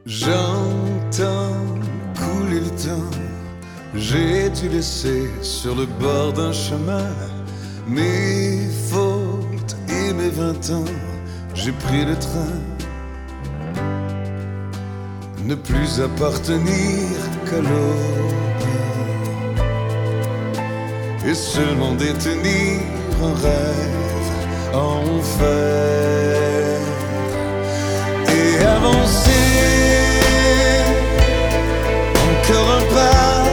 J'entends couler le temps, j'ai dû laisser sur le bord d'un chemin mes fautes et mes 20 ans. J'ai pris le train, ne plus appartenir qu'à l'aube et seulement détenir un rêve en fer et avancer. Encore un pas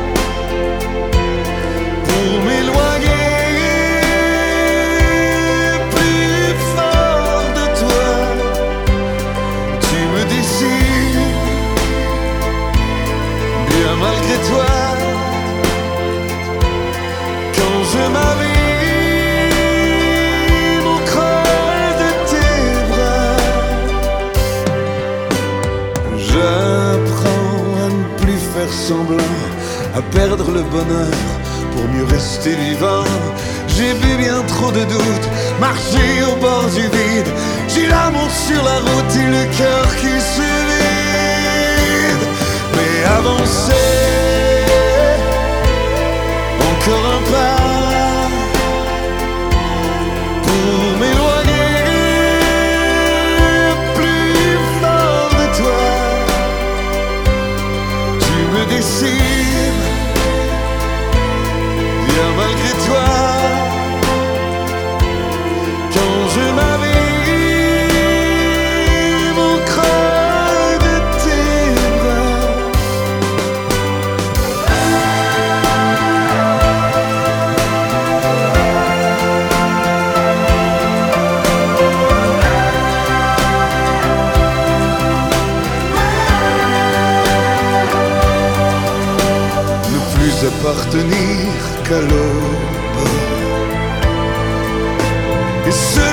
pour m'éloigner plus fort de toi. Tu me décides bien malgré toi. Quand je m'abîme au creux de tes bras, j'apprends faire semblant, à perdre le bonheur pour mieux rester vivant. J'ai vu bien trop de doutes, marcher au bord du vide. J'ai l'amour sur la route et le cœur qui se vide. Mais avancer, encore un pas pour m'éloigner plus fort de toi. Me décide bien malgré toi. Quand je m'abîme au creux de tes bras. Appartenir qu'à l'aube et